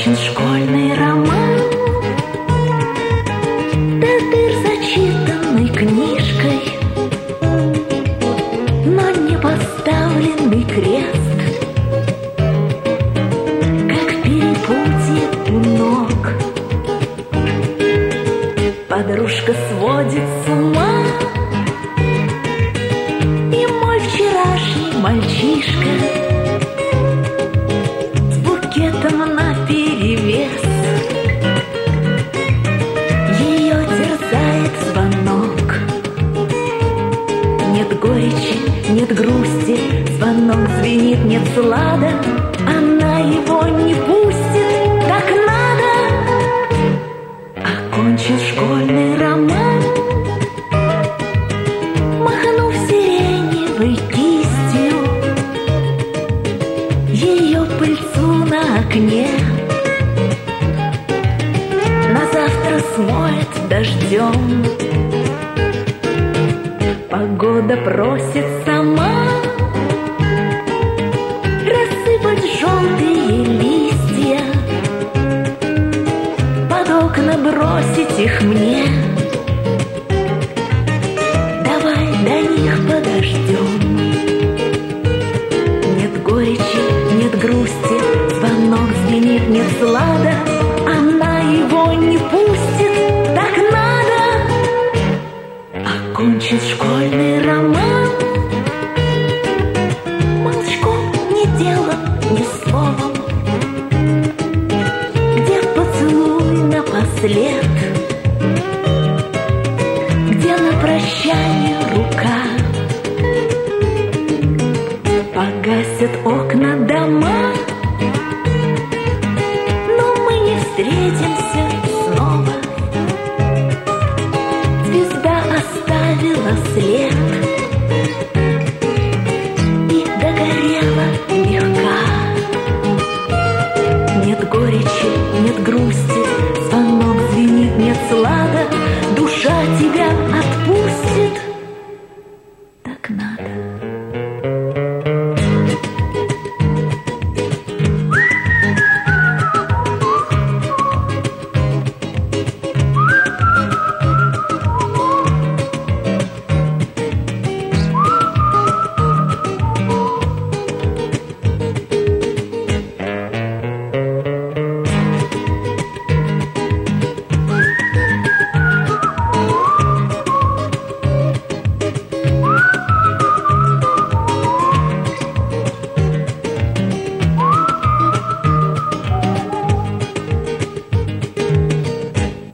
Окончен школьный роман, да дыр зачитанной книжкой, но не поставленный крест, как перепутье у ног. Подружка сводит с ума, и мой вчерашний мальчишка с букетом наперевес. Ее терзает звонок. Нет горечи, нет грусти, звонок звенит, нет слада. Она его не пустит, как надо. Окончен школьный роман, махнув сиреневой кистью, ее пыльцу на окне на завтра смоет дождем. Погода просит сама рассыпать желтые листья, под окна бросить их мне. Давай до них подождем. Нет горечи, нет грусти, звонок звенит, нет слада. Она его не пустит, так надо. Окончен школьный роман, молчком, ни делом, ни словом, где поцелуй напослед, где на прощание рука. Погасят окна дома, но мы не встретимся снова.